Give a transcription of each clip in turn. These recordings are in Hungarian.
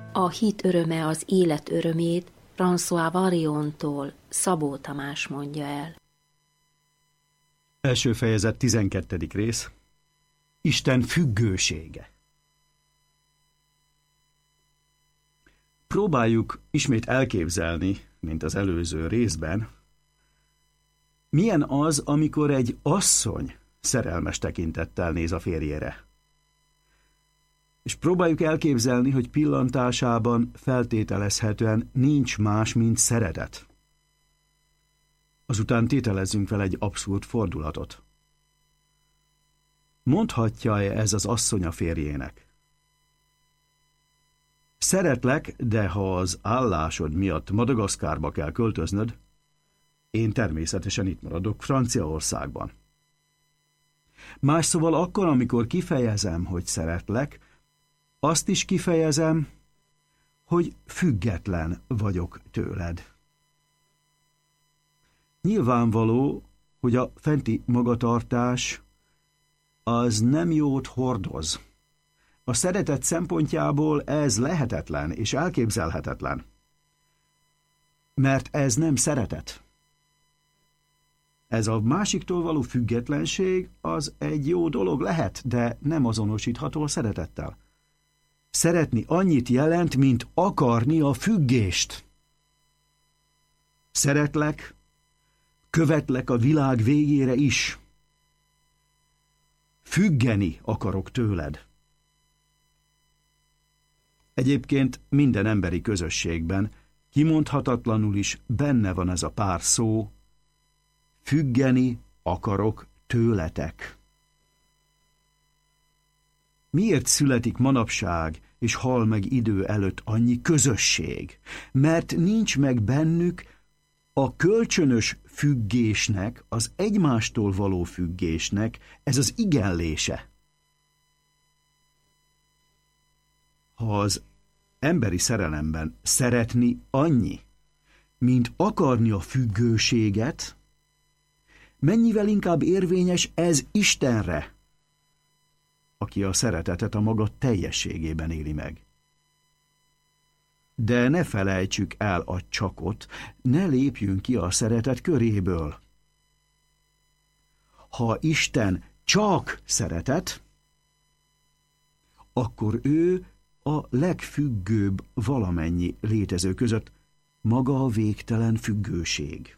A hit öröme az élet örömét François Variontól Szabó Tamás mondja el. Első fejezet 12. rész. Isten függősége. Próbáljuk ismét elképzelni, mint az előző részben, milyen az, amikor egy asszony szerelmes tekintettel néz a férjére. És próbáljuk elképzelni, hogy pillantásában feltételezhetően nincs más, mint szeretet. Azután tételezzünk fel egy abszurd fordulatot. Mondhatja-e ez az asszony a férjének? Szeretlek, de ha az állásod miatt Madagaszkárba kell költöznöd, én természetesen itt maradok Franciaországban. Más szóval akkor, amikor kifejezem, hogy szeretlek, azt is kifejezem, hogy független vagyok tőled. Nyilvánvaló, hogy a fenti magatartás az nem jót hordoz. A szeretet szempontjából ez lehetetlen és elképzelhetetlen. Mert ez nem szeretet. Ez a másiktól való függetlenség az egy jó dolog lehet, de nem azonosítható a szeretettel. Szeretni annyit jelent, mint akarni a függést. Szeretlek, követlek a világ végére is. Függeni akarok tőled. Egyébként minden emberi közösségben kimondhatatlanul is benne van ez a pár szó, függeni akarok tőletek. Miért születik manapság és hal meg idő előtt annyi közösség? Mert nincs meg bennük a kölcsönös függésnek, az egymástól való függésnek ez az igenlése. Ha az emberi szerelemben szeretni annyi, mint akarni a függőséget, mennyivel inkább érvényes ez Istenre, aki a szeretetet a maga teljességében éli meg. De ne felejtsük el a csakot, ne lépjünk ki a szeretet köréből. Ha Isten csak szeretet, akkor ő a legfüggőbb valamennyi létező között, maga a végtelen függőség.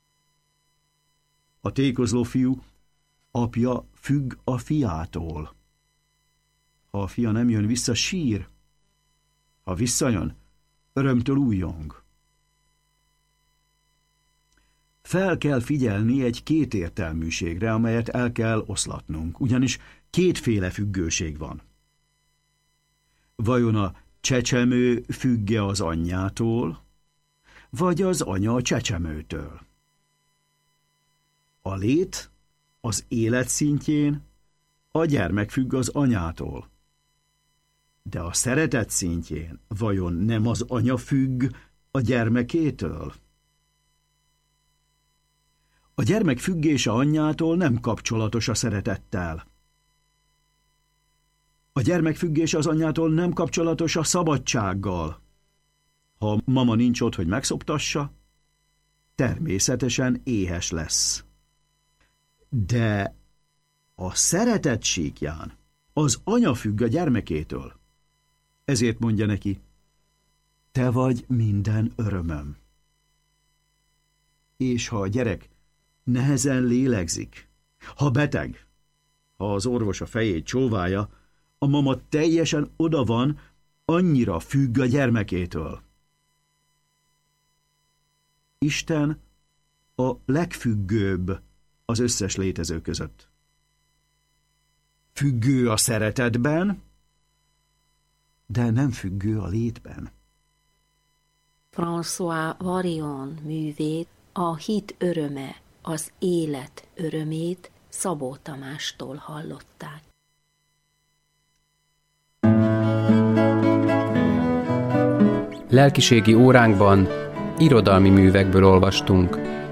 A tékozló fiú apja függ a fiától. Ha a fia nem jön vissza, sír. Ha visszajön, örömtől újjong. Fel kell figyelni egy kétértelműségre, amelyet el kell oszlatnunk, ugyanis kétféle függőség van. Vajon a csecsemő függe az anyjától, vagy az anya a csecsemőtől? A lét az élet szintjén a gyermek függ az anyától. De a szeretet szintjén vajon nem az anya függ a gyermekétől? A gyermek függése anyjától nem kapcsolatos a szeretettel. A gyermek függése az anyjától nem kapcsolatos a szabadsággal. Ha mama nincs ott, hogy megszoptassa, természetesen éhes lesz. De a szeretet síkján az anya függ a gyermekétől. Ezért mondja neki, te vagy minden örömöm. És ha a gyerek nehezen lélegzik, ha beteg, ha az orvos a fejét csóválja, a mama teljesen oda van, annyira függ a gyermekétől. Isten a legfüggőbb az összes létező között. Függő a szeretetben, de nem függő a létben. François Varion művét, a hit öröme, az élet örömét Szabó Tamástól hallották. Lelkiségi óránkban irodalmi művekből olvastunk.